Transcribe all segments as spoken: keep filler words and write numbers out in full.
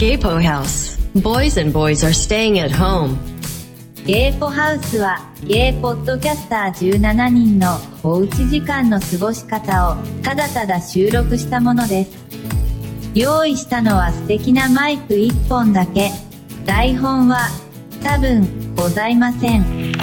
Gaypo House. Boys and boys are staying at home. ゲイポハウスはゲイポッドキャスターじゅうななにんのおうち時間の過ごし方をただただ収録したものです。用意したのは素敵なマイクいっぽんだけ。台本は多分ございません。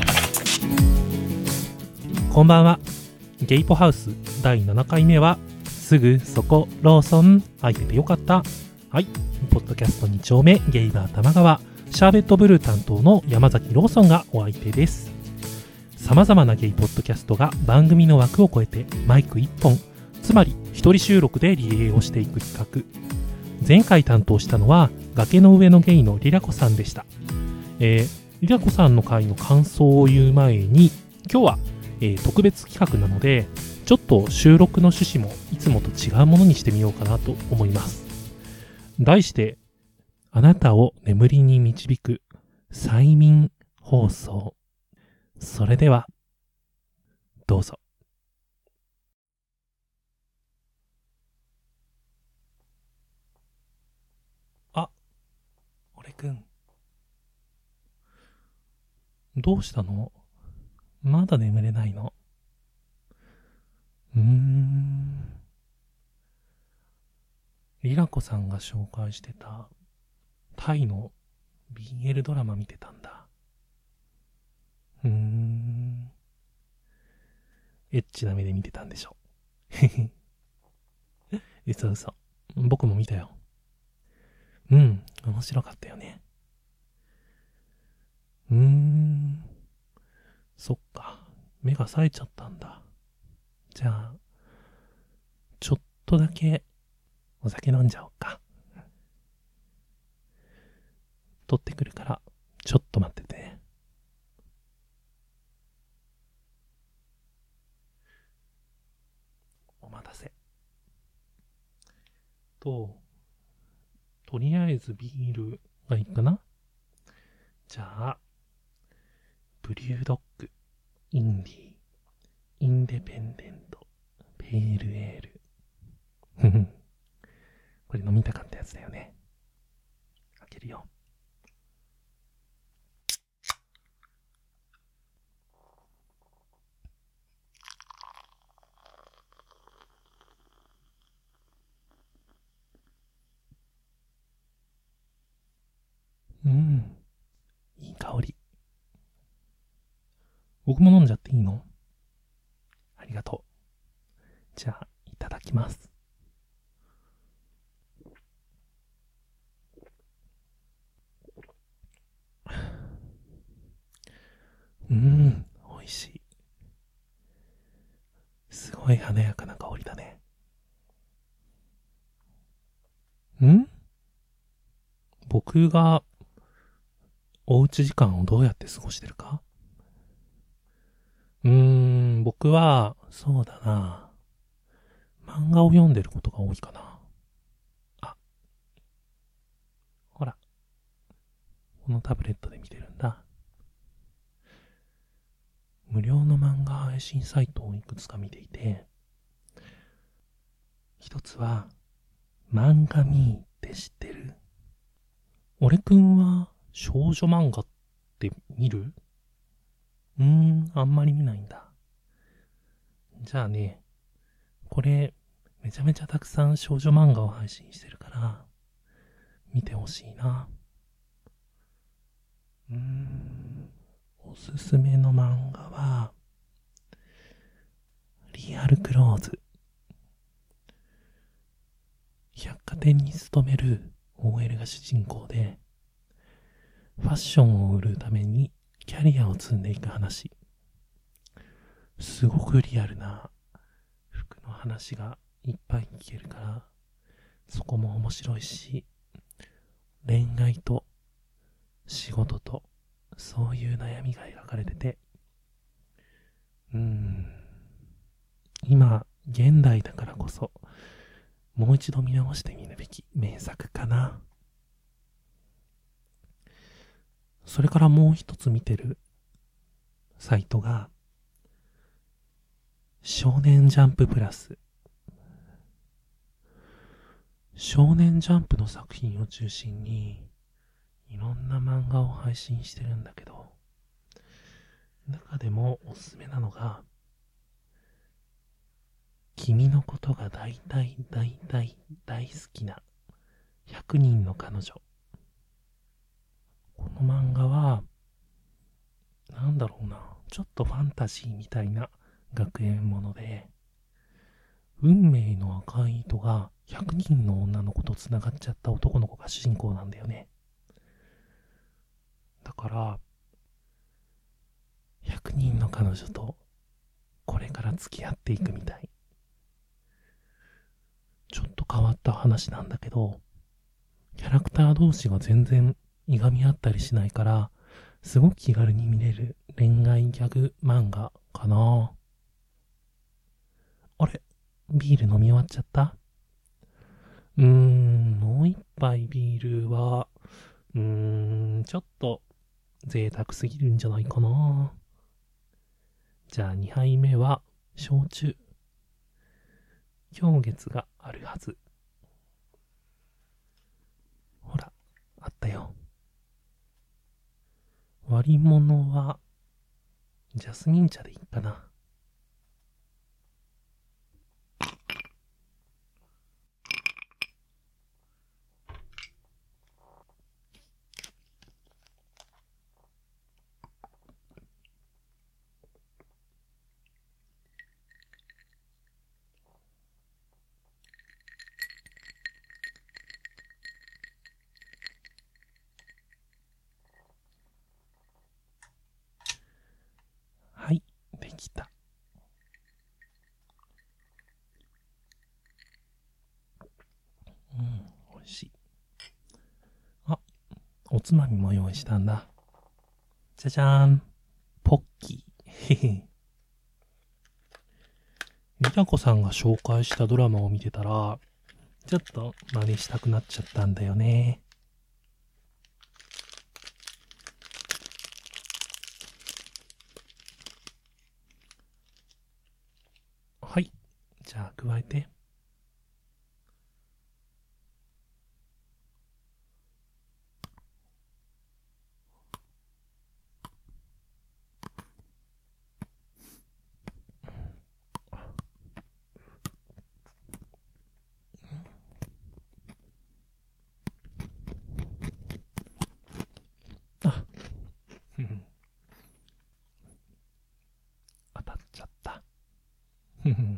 こんばんは。ゲイポハウスだいななかいめはすぐそこローソン空いててよかった。はい、ポッドキャストに丁目ゲイバー玉川シャーベットブルー担当の山崎ローソンがお相手です。さまざまなゲイポッドキャストが番組の枠を超えてマイクいっぽん、つまり一人収録でリレーをしていく企画。前回担当したのは崖の上のゲイのリラコさんでした。えー、リラコさんの回の感想を言う前に、今日は、えー、特別企画なのでちょっと収録の趣旨もいつもと違うものにしてみようかなと思います。題してあなたを眠りに導く催眠放送。それではどうぞ。あ、俺くん、どうしたの？まだ眠れないの？うーん。リラコさんが紹介してたタイの ビーエル ドラマ見てたんだ。うーん。エッチな目で見てたんでしょ。嘘嘘。僕も見たよ。うん、面白かったよね。うーん。そっか。目が冴えちゃったんだ。じゃあ、ちょっとだけお酒飲んじゃおうか。取ってくるから、ちょっと待っててね。お待たせ。と、とりあえずビールがいいかな？じゃあ、ブリュードッグ、インディ、インデペンデント、ペールエール。ふふん。これ飲みたかったやつだよね。開けるよ。うん。いい香り。僕も飲んじゃっていいの？ありがとう。じゃあ、いただきます。うーん、美味しい。すごい華やかな香りだね。ん？僕がおうち時間をどうやって過ごしてるか？うーん、僕は、そうだな。漫画を読んでることが多いかな。あ、ほら。このタブレットで見てるんだ。無料の漫画配信サイトをいくつか見ていて、一つは、漫画ミーって知ってる？俺くんは少女漫画って見る？うーん、あんまり見ないんだ。じゃあね、これ、めちゃめちゃたくさん少女漫画を配信してるから、見てほしいな。うーん、おすすめの漫画は、リアルクローズ。百貨店に勤める オーエル が主人公で、ファッションを売るためにキャリアを積んでいく話。すごくリアルな服の話がいっぱい聞けるから、そこも面白いし、恋愛と仕事とそういう悩みが描かれてて、うーん、今現代だからこそもう一度見直してみるべき名作かな。それからもう一つ見てるサイトが少年ジャンププラス。 少年ジャンプの作品を中心にいろんな漫画を配信してるんだけど、中でもおすすめなのが君のことが大体大体大好きなひゃくにんの彼女。この漫画はなんだろうな、ちょっとファンタジーみたいな学園もので、運命の赤い糸がひゃくにんの女の子とつながっちゃった男の子が主人公なんだよね。だからひゃくにんの彼女とこれから付き合っていくみたい。ちょっと変わった話なんだけど、キャラクター同士が全然いがみ合ったりしないから、すごく気軽に見れる恋愛ギャグ漫画かな。あれ、ビール飲み終わっちゃった？うーん、もう一杯ビールは、うーん、ちょっと贅沢すぎるんじゃないかな。じゃあにはいめは焼酎。狂月があるはず。ほら、あったよ。割り物はジャスミン茶でいいかな。はい、できた。うん、美味しい。あ、おつまみも用意したんだ。じゃじゃーん。ポッキー。へへ。みなこさんが紹介したドラマを見てたら、ちょっと真似したくなっちゃったんだよね。はい。じゃあ加えて。あ、ふふ。当たっちゃった。ふふ。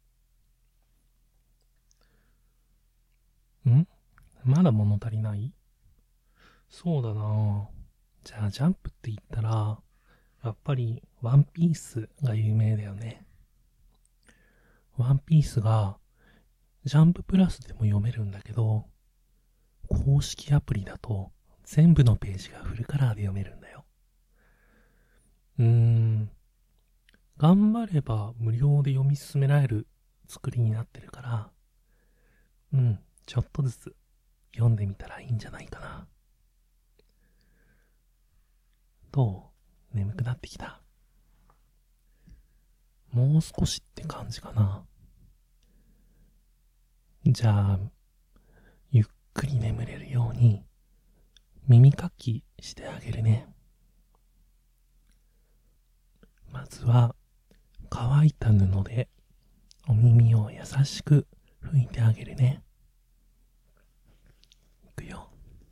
ん？まだ物足りない？そうだなぁ。じゃあジャンプって言ったら、やっぱりワンピースが有名だよね。ワンピースがジャンププラスでも読めるんだけど、公式アプリだと全部のページがフルカラーで読めるんだよ。うーん。頑張れば無料で読み進められる作りになってるから、うん、ちょっとずつ読んでみたらいいんじゃないかな。どう？眠くなってきた？もう少しって感じかな。じゃあ、ゆっくり眠れるように耳かきしてあげるね。まずは乾いた布でお耳を優しく拭いてあげるね。いくよ。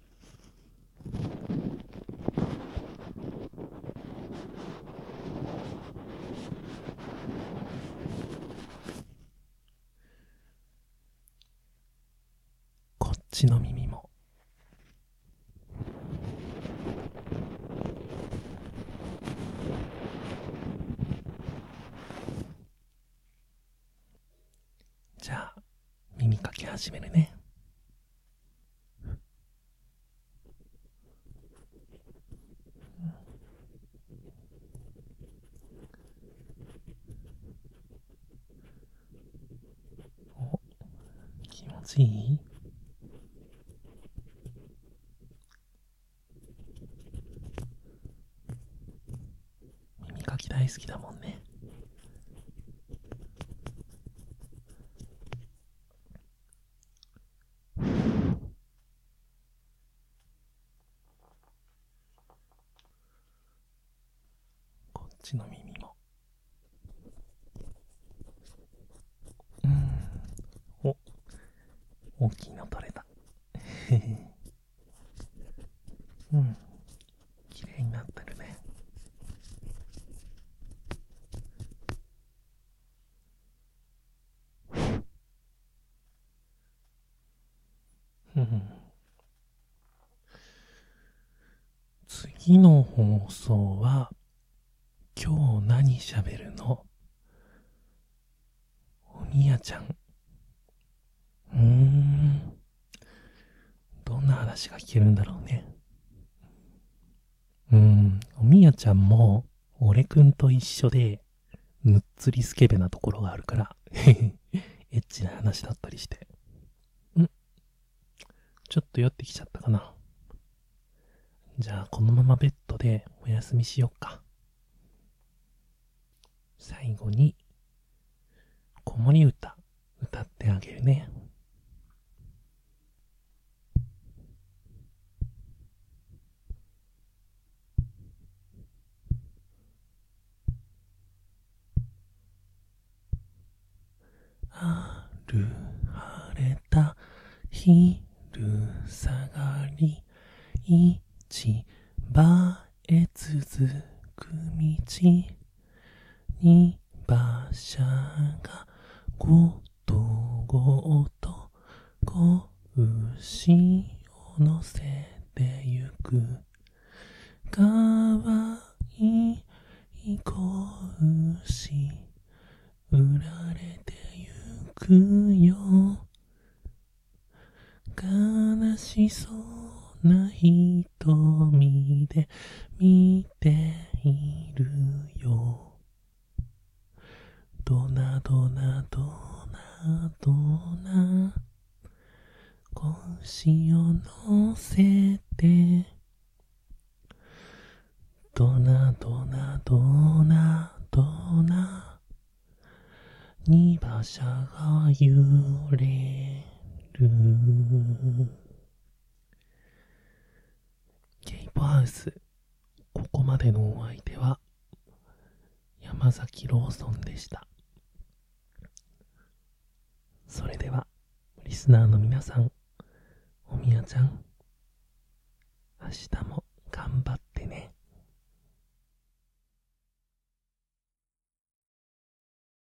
こっちの耳も。じゃあ耳かき始めるね。お、気持ちいい？耳かき大好きだもんね。 ちの耳も。うん。お、大きいの取れた。うん。綺麗になってるね。うん。次の放送は、今日何喋るの？おみやちゃん。うーん。どんな話が聞けるんだろうね。うーん。おみやちゃんも、俺くんと一緒で、むっつりスケベなところがあるから、エッチな話だったりして。ん？ちょっと酔ってきちゃったかな。じゃあ、このままベッドでお休みしよっか。最後に、子守歌、歌ってあげるね。ある晴れた昼下がり、市場へ続く道に馬車がごとごと子牛を乗せてゆく。かわいい子牛売られてゆくよ。悲しそうな瞳で見ているよ。どなどなどなどな子牛を乗せて、どなどなどなどなに馬車が揺れる。ゲイポハウス、ここまでのお相手は山崎ローソンでした。それではリスナーの皆さん、おみやちゃん、明日も頑張ってね。